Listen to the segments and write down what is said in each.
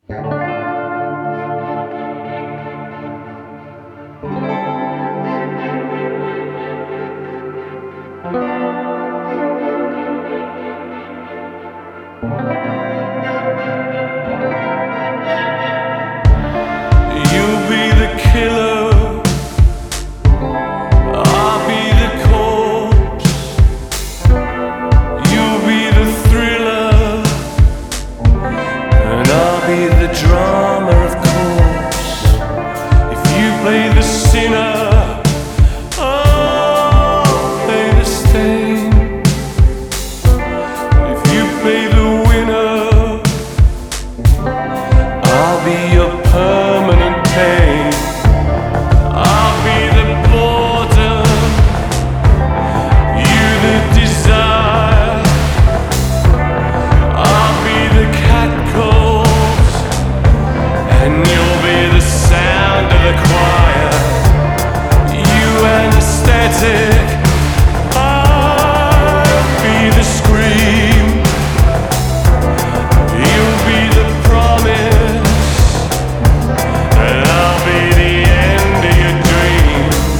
You'll be the killer, I'll be the corpse. You'll be the thriller, and I'll be the drama, of course. If you play the sinner, I'll play the stain. If you play the winner, I'll be your permanent pain. I'll be the boredom, you the desire. I'll be the catcalls, and you'll be the sound of the choir. You anesthetic, I'll be the scream. You'll be the promise, and I'll be the end of your dreams.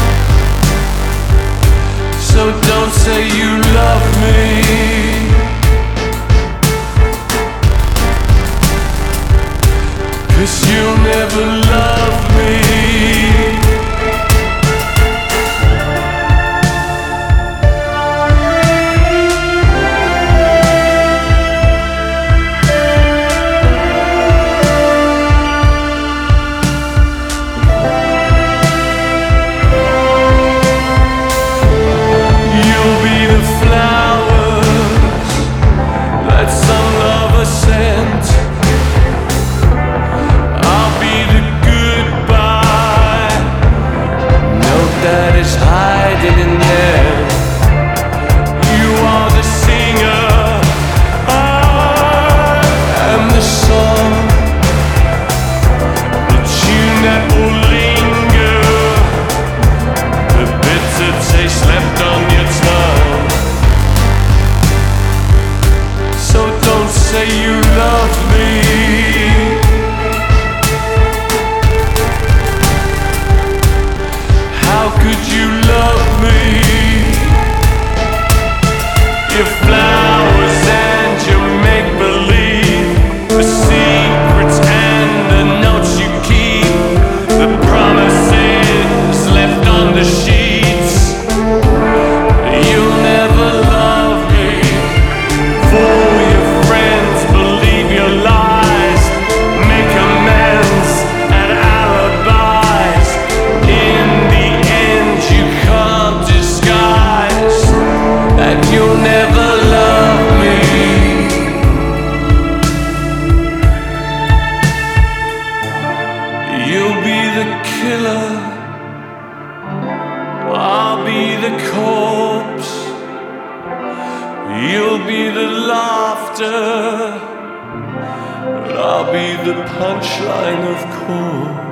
So don't say you love me, 'cause you'll never love me. You'll be the flowers that some lover sent. I'll be the goodbye note that is hiding in there. You are the singer, I am the song, the tune that will linger, the bitter taste left on your tongue. So don't say you love me, how could you love me? Your flowers and your make-believe, the secrets and the notes you keep, the promises left on the sheets. You'll never love me. Fool your friends, believe your lies, make amends and alibis. In the end, you can't disguise that you'll never love me. You'll be the killer, I'll be the corpse. You'll be the laughter, but I'll be the punchline, of course.